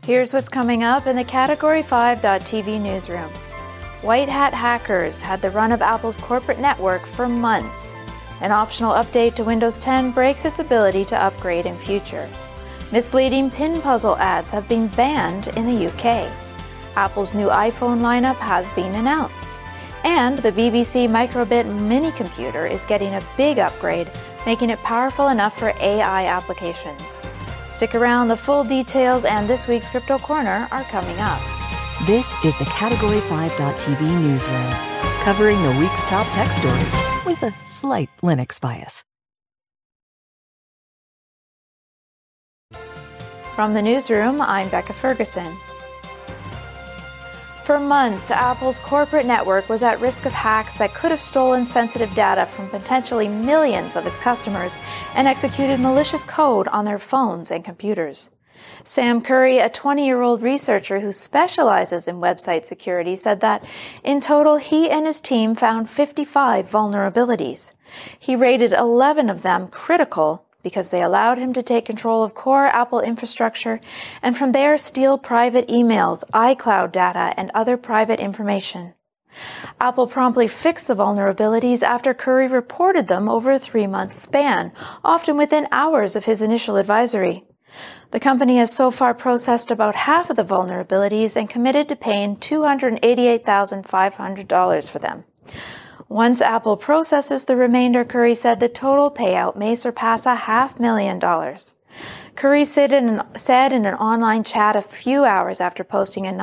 Here's what's coming up in the Category 5.tv newsroom. White hat hackers had the run of Apple's corporate network for months. An optional update to Windows 10 breaks its ability to upgrade in future. Misleading pin puzzle ads have been banned in the UK. Apple's new iPhone lineup has been announced. And the BBC Microbit mini computer is getting a big upgrade, making it powerful enough for AI applications. Stick around, the full details and this week's Crypto Corner are coming up. This is the Category 5.tv newsroom, covering the week's top tech stories with a slight Linux bias. From the newsroom, I'm Becca Ferguson. For months, Apple's corporate network was at risk of hacks that could have stolen sensitive data from potentially millions of its customers and executed malicious code on their phones and computers. Sam Curry, a 20-year-old researcher who specializes in website security, said that in total he and his team found 55 vulnerabilities. He rated 11 of them critical because they allowed him to take control of core Apple infrastructure and from there steal private emails, iCloud data, and other private information. Apple promptly fixed the vulnerabilities after Curry reported them over a 3-month span, often within hours of his initial advisory. The company has so far processed about half of the vulnerabilities and committed to paying $288,500 for them. Once Apple processes the remainder, Curry said the total payout may surpass $500,000. Curry said in an online chat a few hours after posting a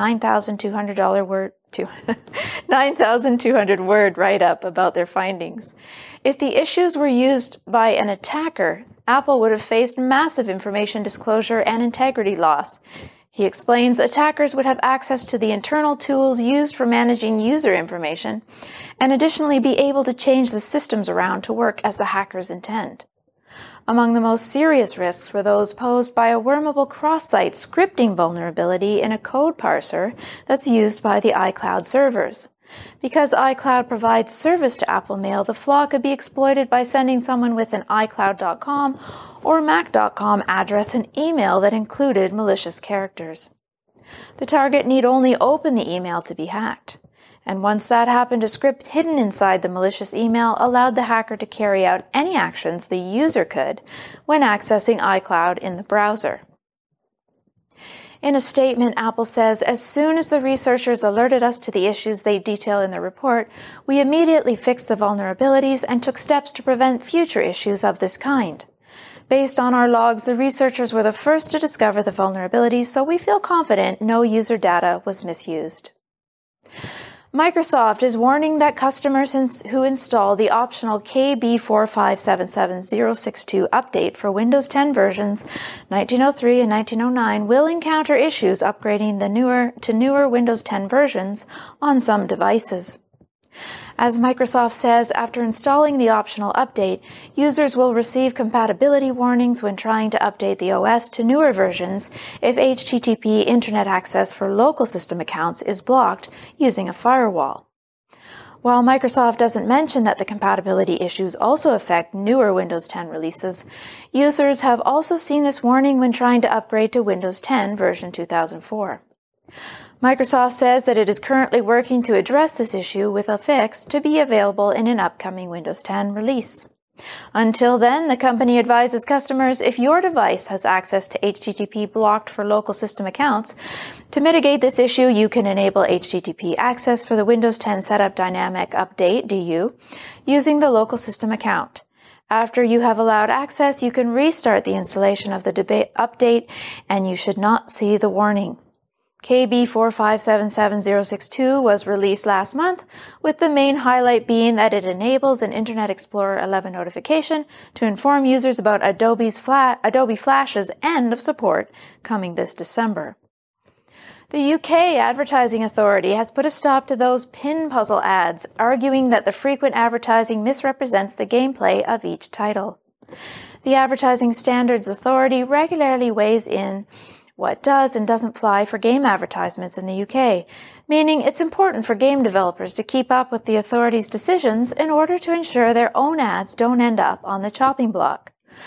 9,200 word write-up about their findings. If the issues were used by an attacker, Apple would have faced massive information disclosure and integrity loss. He explains attackers would have access to the internal tools used for managing user information and additionally be able to change the systems around to work as the hackers intend. Among the most serious risks were those posed by a wormable cross-site scripting vulnerability in a code parser that's used by the iCloud servers. Because iCloud provides service to Apple Mail, the flaw could be exploited by sending someone with an iCloud.com or Mac.com address an email that included malicious characters. The target need only open the email to be hacked. And once that happened, a script hidden inside the malicious email allowed the hacker to carry out any actions the user could when accessing iCloud in the browser. In a statement, Apple says, as soon as the researchers alerted us to the issues they detail in the report, we immediately fixed the vulnerabilities and took steps to prevent future issues of this kind. Based on our logs, the researchers were the first to discover the vulnerabilities, so we feel confident no user data was misused. Microsoft is warning that customers who install the optional KB4577062 update for Windows 10 versions 1903 and 1909 will encounter issues upgrading to newer Windows 10 versions on some devices. As Microsoft says, after installing the optional update, users will receive compatibility warnings when trying to update the OS to newer versions if HTTP Internet access for local system accounts is blocked using a firewall. While Microsoft doesn't mention that the compatibility issues also affect newer Windows 10 releases, users have also seen this warning when trying to upgrade to Windows 10 version 2004. Microsoft says that it is currently working to address this issue with a fix to be available in an upcoming Windows 10 release. Until then, the company advises customers if your device has access to HTTP blocked for local system accounts, to mitigate this issue, you can enable HTTP access for the Windows 10 Setup Dynamic Update (DU) using the local system account. After you have allowed access, you can restart the installation of the update and you should not see the warning. KB4577062 was released last month, with the main highlight being that it enables an Internet Explorer 11 notification to inform users about Adobe Flash's end of support coming this December. The UK Advertising Authority has put a stop to those pin puzzle ads, arguing that the frequent advertising misrepresents the gameplay of each title. The Advertising Standards Authority regularly weighs in what does and doesn't fly for game advertisements in the UK, meaning it's important for game developers to keep up with the authority's decisions in order to ensure their own ads don't end up on the chopping block.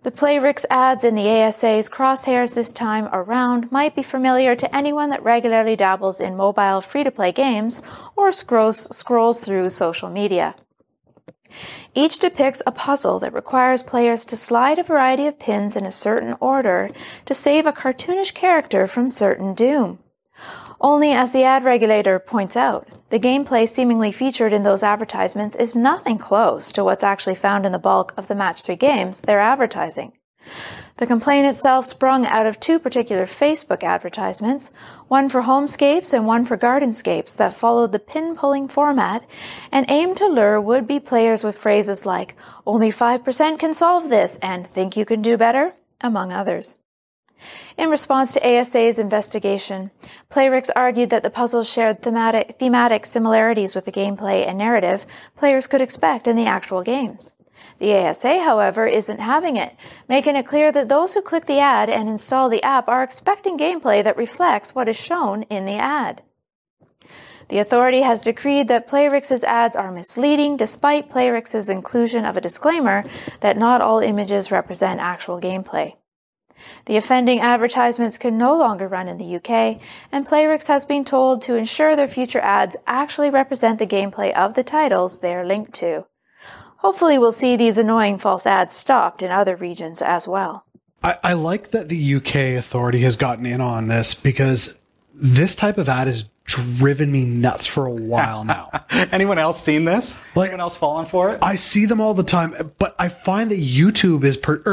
The Playrix ads in the ASA's crosshairs this time around might be familiar to anyone that regularly dabbles in mobile free-to-play games or scrolls through social media. Each depicts a puzzle that requires players to slide a variety of pins in a certain order to save a cartoonish character from certain doom. Only, as the ad regulator points out, the gameplay seemingly featured in those advertisements is nothing close to what's actually found in the bulk of the Match 3 games they're advertising. The complaint itself sprung out of two particular Facebook advertisements, one for Homescapes and one for Gardenscapes, that followed the pin-pulling format and aimed to lure would-be players with phrases like, "Only 5% can solve this," and "Think you can do better?" among others. In response to ASA's investigation, Playrix argued that the puzzles shared thematic similarities with the gameplay and narrative players could expect in the actual games. The ASA, however, isn't having it, making it clear that those who click the ad and install the app are expecting gameplay that reflects what is shown in the ad. The authority has decreed that Playrix's ads are misleading, despite Playrix's inclusion of a disclaimer that not all images represent actual gameplay. The offending advertisements can no longer run in the UK, and Playrix has been told to ensure their future ads actually represent the gameplay of the titles they are linked to. Hopefully we'll see these annoying false ads stopped in other regions as well. I like that the UK authority has gotten in on this, because this type of ad has driven me nuts for a while now. Anyone else seen this? Anyone else fallen for it? I see them all the time, but I find that Facebook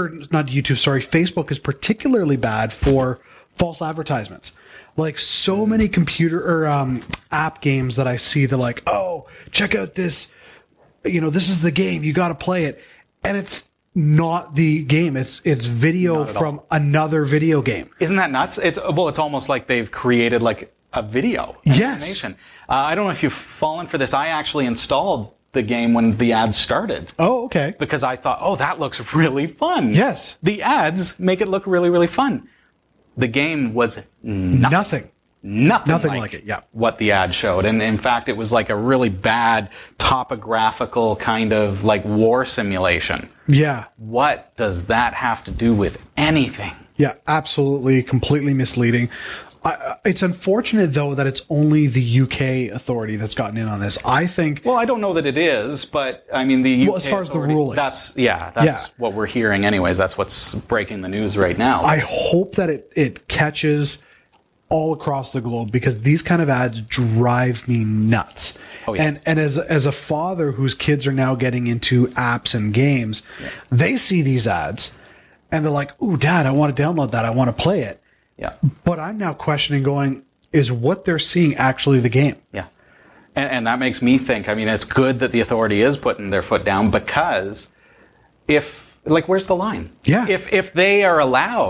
is particularly bad for false advertisements. Like so many computer or app games that I see, they're like, "Oh, check out this, this is the game, you got to play it." And it's not the game. It's video from another video game. Isn't that nuts? It's almost like they've created like a video animation. I don't know if you've fallen for this. I actually installed the game when the ads started. Oh, okay. Because I thought, oh, that looks really fun. Yes. The ads make it look really, really fun. The game was nothing like it. Yeah. What the ad showed. And in fact, it was like a really bad topographical kind of like war simulation. Yeah. What does that have to do with anything? Yeah, absolutely. Completely misleading. It's unfortunate, though, that it's only the UK authority that's gotten in on this. I think... Well, I don't know that it is, but, I mean, the UK as far authority, as the ruling. That's what we're hearing anyways. That's what's breaking the news right now. I hope that it catches all across the globe, because these kind of ads drive me nuts. Oh, yes. And as a father whose kids are now getting into apps and games, they see these ads, and they're like, "Ooh, Dad, I want to download that. I want to play it." Yeah. But I'm now questioning, going, is what they're seeing actually the game? Yeah. And that makes me think, I mean, it's good that the authority is putting their foot down, because where's the line? Yeah. If they were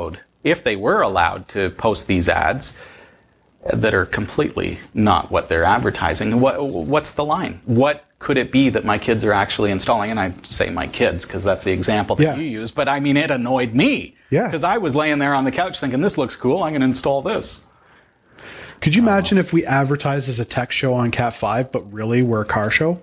allowed to post these ads that are completely not what they're advertising, what's the line? What could it be that my kids are actually installing? And I say my kids because that's the example that you use, but I mean, it annoyed me. Yeah. Because I was laying there on the couch thinking, this looks cool, I'm going to install this. Could you imagine if we advertised as a tech show on Cat 5, but really we're a car show?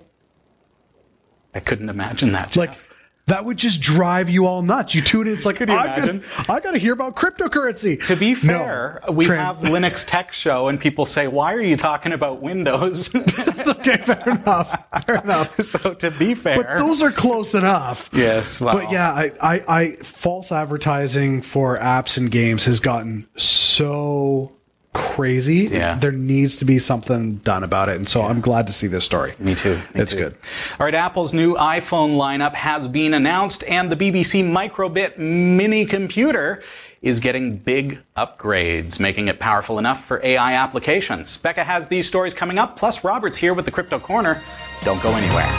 I couldn't imagine that, Jeff. Like, that would just drive you all nuts. You tune in, it's like, Could you imagine? I got to hear about cryptocurrency. To be fair, we have Linux Tech Show, and people say, why are you talking about Windows? Okay, fair enough. So to be fair. But those are close enough. Yes. Well. But yeah, I false advertising for apps and games has gotten so crazy. Yeah. There needs to be something done about it. And so I'm glad to see this story. Me too. It's good. All right. Apple's new iPhone lineup has been announced, and the BBC Microbit mini computer is getting big upgrades, making it powerful enough for AI applications. Becca has these stories coming up, plus Robert's here with the Crypto Corner. Don't go anywhere.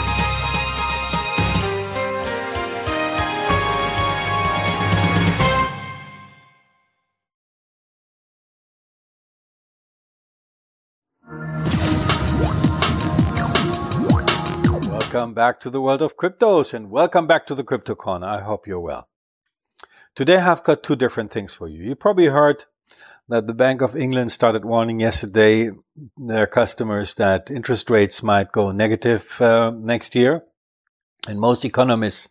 Welcome back to the world of cryptos, and welcome back to the Crypto Corner. I hope you're well. Today I've got two different things for you. You probably heard that the Bank of England started warning yesterday their customers that interest rates might go negative next year. And most economists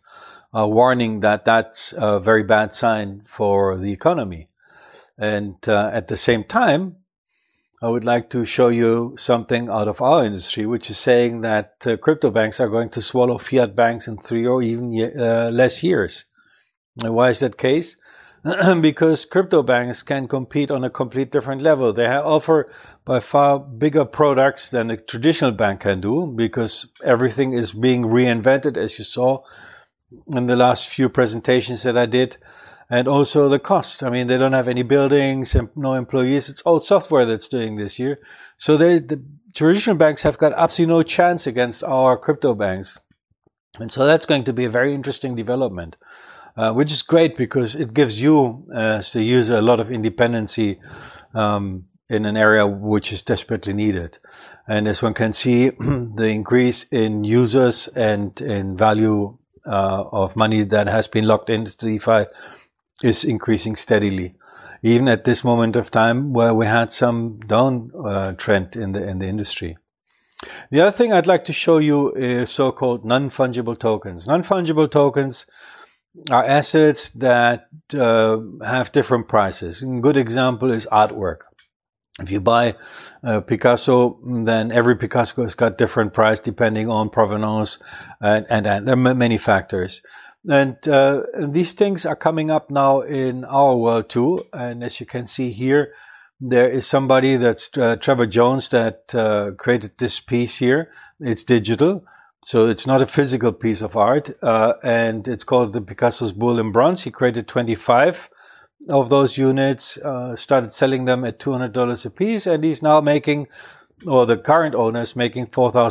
warning that that's a very bad sign for the economy. And at the same time, I would like to show you something out of our industry, which is saying that crypto banks are going to swallow fiat banks in 3 or even less years. And why is that case? Because crypto banks can compete on a complete different level. They offer by far bigger products than a traditional bank can do, because everything is being reinvented, as you saw in the last few presentations that I did. And also the cost. I mean, they don't have any buildings and no employees. It's all software that's doing this here. So the traditional banks have got absolutely no chance against our crypto banks. And so that's going to be a very interesting development, which is great because it gives you, as the user, a lot of independency in an area which is desperately needed. And as one can see, the increase in users and in value of money that has been locked into DeFi is increasing steadily, even at this moment of time where we had some down trend in the industry. The other thing I'd like to show you is so-called non-fungible tokens. Non-fungible tokens are assets that have different prices. A good example is artwork. If you buy Picasso, then every Picasso has got different price depending on provenance, and there are many factors. And these things are coming up now in our world too. And as you can see here, there is somebody that's Trevor Jones that created this piece here. It's digital, so it's not a physical piece of art. And it's called the Picasso's Bull in Bronze. He created 25 of those units, started selling them at $200 a piece, and he's now making, or the current owner is making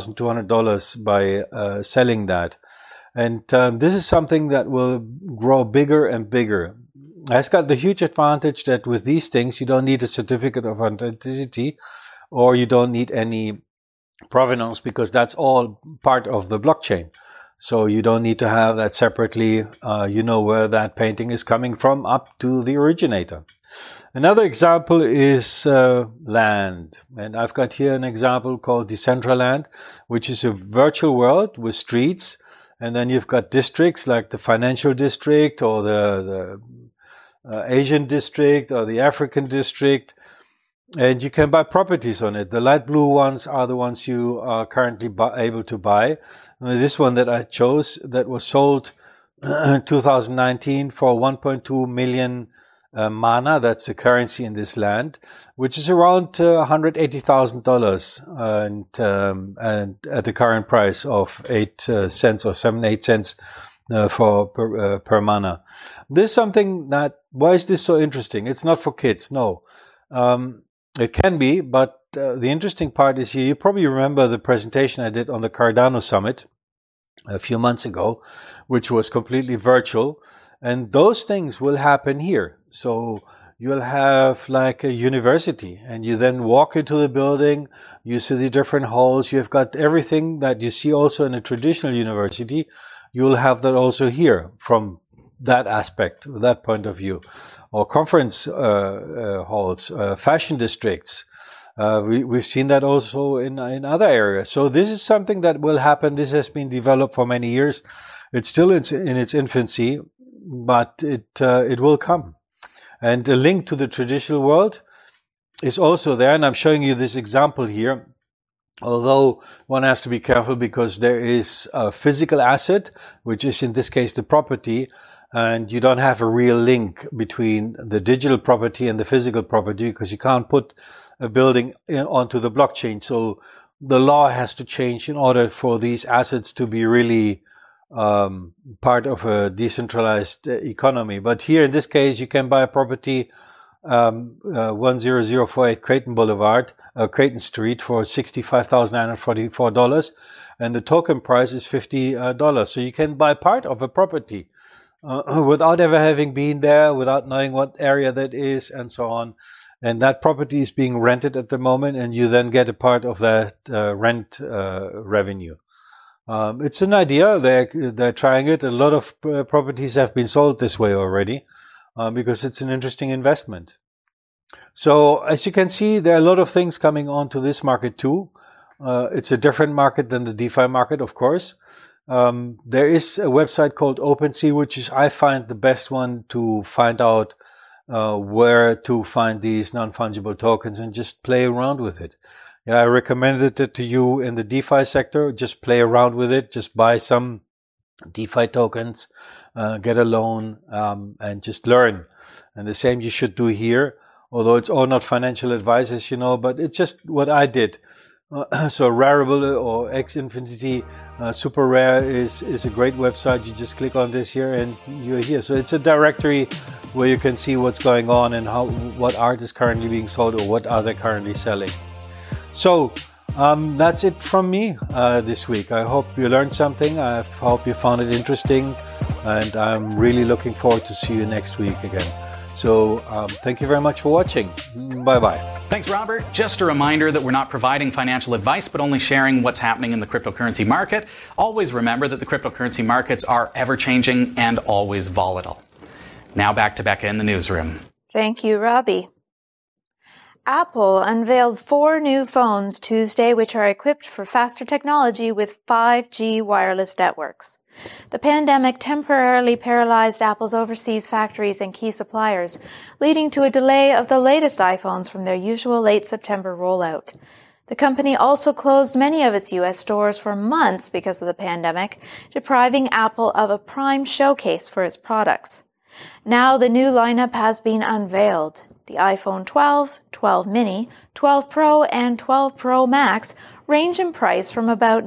$4,200 by selling that. And this is something that will grow bigger and bigger. It's got the huge advantage that with these things, you don't need a certificate of authenticity, or you don't need any provenance, because that's all part of the blockchain. So you don't need to have that separately. You know where that painting is coming from up to the originator. Another example is land. And I've got here an example called Decentraland, which is a virtual world with streets. And then you've got districts like the financial district or the Asian district or the African district. And you can buy properties on it. The light blue ones are the ones you are currently able to buy. This one that I chose, that was sold in 2019 for 1.2 million mana. That's the currency in this land, which is around $180,000, and at the current price of 8 cents or 8 cents per mana. This is something that, why is this so interesting? It's not for kids, no. It can be, but the interesting part is here. You probably remember the presentation I did on the Cardano Summit a few months ago, which was completely virtual. And those things will happen here. So you'll have like a university, and you then walk into the building, you see the different halls, you've got everything that you see also in a traditional university. You'll have that also here from that aspect, that point of view. Or conference halls, fashion districts. We've seen that also in other areas. So this is something that will happen. This has been developed for many years. It's still in its infancy, but it will come. And the link to the traditional world is also there. And I'm showing you this example here. Although one has to be careful because there is a physical asset, which is in this case the property, and you don't have a real link between the digital property and the physical property because you can't put a building onto the blockchain. So the law has to change in order for these assets to be really part of a decentralized economy. But here in this case, you can buy a property 10048 Creighton Boulevard, Creighton Street for $65,944, and the token price is $50. So you can buy part of a property without ever having been there, without knowing what area that is, and so on. And that property is being rented at the moment, and you then get a part of that rent revenue. It's an idea. They're trying it. A lot of properties have been sold this way already because it's an interesting investment. So as you can see, there are a lot of things coming onto this market too. It's a different market than the DeFi market, of course. There is a website called OpenSea, which is, I find, the best one to find out where to find these non-fungible tokens and just play around with it. Yeah, I recommended it to you in the DeFi sector. Just play around with it. Just buy some DeFi tokens, get a loan, and just learn. And the same you should do here, although it's all not financial advice, as you know, but it's just what I did. So Rarible or Xfinity Super Rare is a great website. You just click on this here and you're here. So it's a directory where you can see what's going on and what art is currently being sold or what are they currently selling. So that's it from me this week. I hope you learned something. I hope you found it interesting, and I'm really looking forward to see you next week again. So thank you very much for watching. Bye-bye. Thanks, Robert. Just a reminder that we're not providing financial advice, but only sharing what's happening in the cryptocurrency market. Always remember that the cryptocurrency markets are ever-changing and always volatile. Now back to Becca in the newsroom. Thank you, Robbie. Apple unveiled 4 new phones Tuesday, which are equipped for faster technology with 5G wireless networks. The pandemic temporarily paralyzed Apple's overseas factories and key suppliers, leading to a delay of the latest iPhones from their usual late September rollout. The company also closed many of its U.S. stores for months because of the pandemic, depriving Apple of a prime showcase for its products. Now the new lineup has been unveiled. The iPhone 12, 12 mini, 12 Pro, and 12 Pro Max range in price from about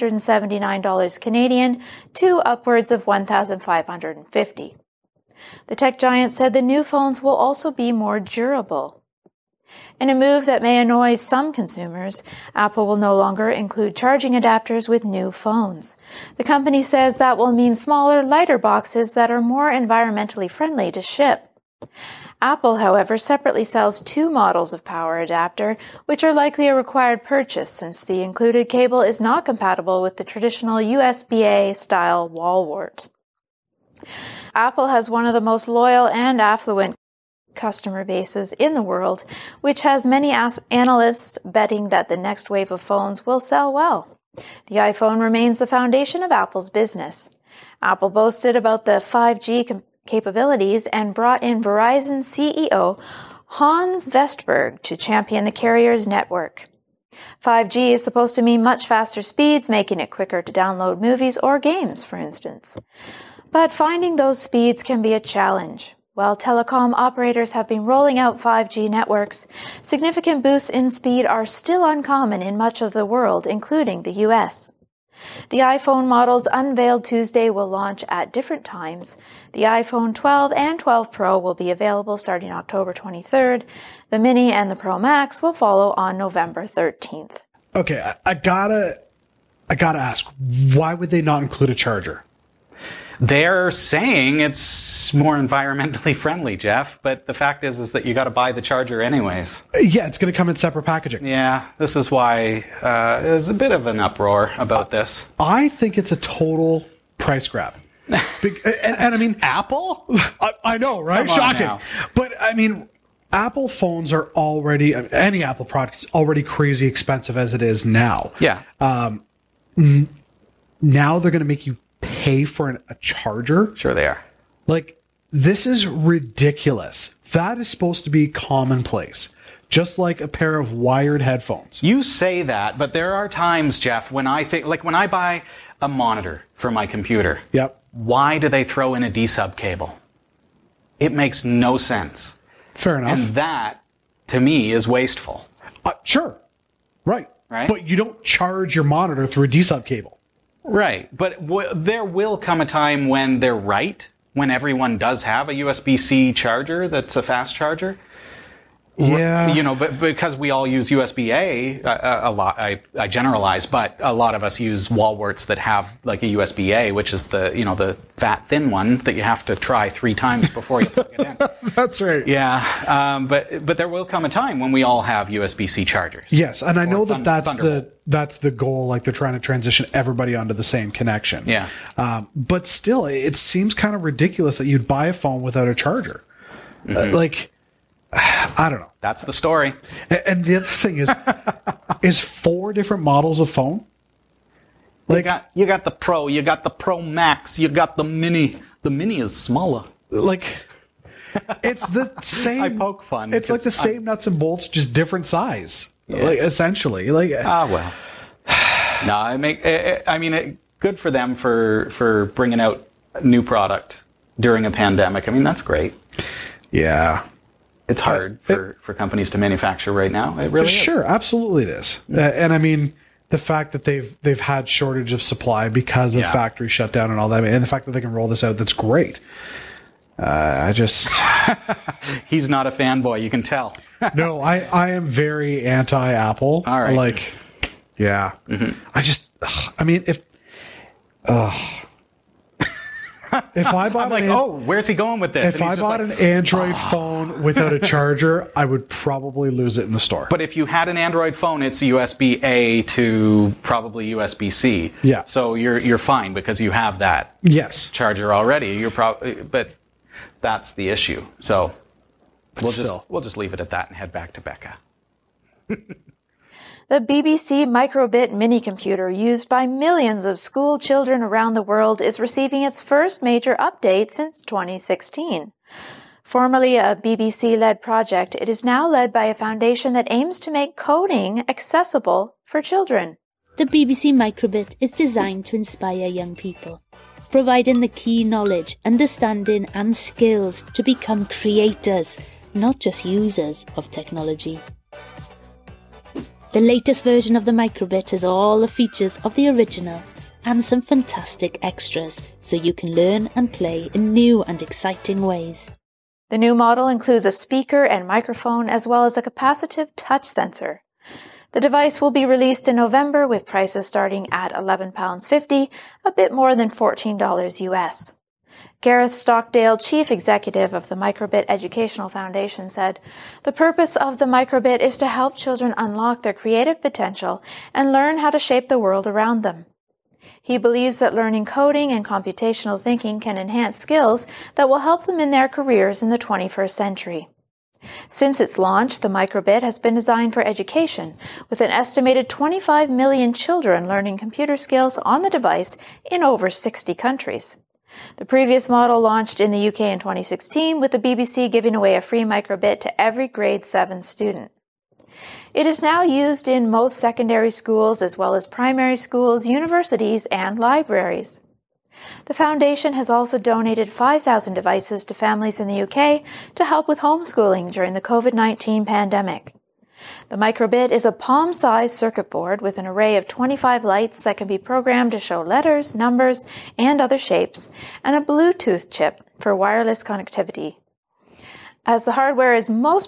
$979 Canadian to upwards of $1,550. The tech giant said the new phones will also be more durable. In a move that may annoy some consumers, Apple will no longer include charging adapters with new phones. The company says that will mean smaller, lighter boxes that are more environmentally friendly to ship. Apple, however, separately sells 2 models of power adapter, which are likely a required purchase since the included cable is not compatible with the traditional USB-A-style wall wart. Apple has one of the most loyal and affluent customer bases in the world, which has many analysts betting that the next wave of phones will sell well. The iPhone remains the foundation of Apple's business. Apple boasted about the 5G capabilities and brought in Verizon CEO Hans Vestberg to champion the carrier's network. 5G is supposed to mean much faster speeds, making it quicker to download movies or games, for instance. But finding those speeds can be a challenge. While telecom operators have been rolling out 5G networks, significant boosts in speed are still uncommon in much of the world, including the US. The iPhone models unveiled Tuesday will launch at different times. The iPhone 12 and 12 Pro will be available starting October 23rd. The Mini and the Pro Max will follow on November 13th. Okay, I gotta ask, why would they not include a charger? They're saying it's more environmentally friendly, Jeff, but the fact is that you got to buy the charger anyways. Yeah, it's going to come in separate packaging. Yeah, this is why there's a bit of an uproar about this. I think it's a total price grab. And I mean, Apple? I know, right? Shocking. But I mean, Apple phones are already, any Apple product is already crazy expensive as it is now. Yeah. Now they're going to make you pay for a charger. Sure they are. Like, this is ridiculous. That is supposed to be commonplace. Just like a pair of wired headphones. You say that, but there are times, Jeff, when I think, like when I buy a monitor for my computer. Yep. Why do they throw in a D-sub cable? It makes no sense. Fair enough. And that, to me, is wasteful. Sure. Right. Right. But you don't charge your monitor through a D-sub cable. Right. But there will come a time when they're right, when everyone does have a USB-C charger that's a fast charger. Yeah. You know, but because we all use USB-A a lot, I generalize, but a lot of us use wall warts that have like a USB-A, which is the fat, thin one that you have to try 3 times before you plug it in. That's right. Yeah. But there will come a time when we all have USB-C chargers. Yes. And I know that's the goal. Like, they're trying to transition everybody onto the same connection. Yeah. But still, it seems kind of ridiculous that you'd buy a phone without a charger. Mm-hmm. I don't know. That's the story. And the other thing is 4 different models of phone? Like, you got the Pro, you got the Pro Max, you got the Mini. The Mini is smaller. like, it's the same. I poke fun. It's like the same nuts and bolts, just different size. Yeah. Like, essentially. Like, well. No, I mean, good for them for bringing out a new product during a pandemic. I mean, that's great. yeah. It's hard for companies to manufacture right now. It really is. Sure, absolutely it is. And I mean, the fact that they've had shortage of supply because of factory shutdown and all that, and the fact that they can roll this out, that's great. I just... He's not a fanboy, you can tell. No, I am very anti-Apple. All right. Like, yeah. Mm-hmm. I mean, if I bought where's he going with this? If I bought an Android phone without a charger, I would probably lose it in the store. But if you had an Android phone, it's USB-A to probably USB-C. Yeah. So you're fine because you have that charger already. But that's the issue. So we'll just leave it at that and head back to Becca. The BBC Microbit mini computer used by millions of school children around the world is receiving its first major update since 2016. Formerly a BBC-led project, it is now led by a foundation that aims to make coding accessible for children. The BBC Microbit is designed to inspire young people, providing the key knowledge, understanding and skills to become creators, not just users of technology. The latest version of the Microbit has all the features of the original and some fantastic extras, so you can learn and play in new and exciting ways. The new model includes a speaker and microphone as well as a capacitive touch sensor. The device will be released in November with prices starting at £11.50, a bit more than $14 US. Gareth Stockdale, Chief Executive of the Microbit Educational Foundation, said, "The purpose of the Microbit is to help children unlock their creative potential and learn how to shape the world around them." He believes that learning coding and computational thinking can enhance skills that will help them in their careers in the 21st century. Since its launch, the Microbit has been designed for education, with an estimated 25 million children learning computer skills on the device in over 60 countries. The previous model launched in the UK in 2016, with the BBC giving away a free Microbit to every grade 7 student. It is now used in most secondary schools as well as primary schools, universities, and libraries. The foundation has also donated 5,000 devices to families in the UK to help with homeschooling during the COVID-19 pandemic. The Microbit is a palm-sized circuit board with an array of 25 lights that can be programmed to show letters, numbers, and other shapes, and a Bluetooth chip for wireless connectivity. As the hardware is now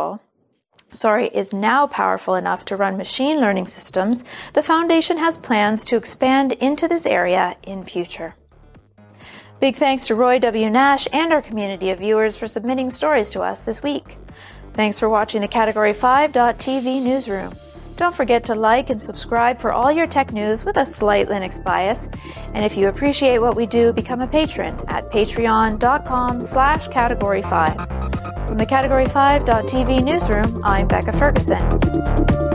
powerful enough to run machine learning systems, the Foundation has plans to expand into this area in future. Big thanks to Roy W. Nash and our community of viewers for submitting stories to us this week. Thanks for watching the Category5.tv newsroom. Don't forget to like and subscribe for all your tech news with a slight Linux bias. And if you appreciate what we do, become a patron at patreon.com/Category5. From the Category5.tv newsroom, I'm Becca Ferguson.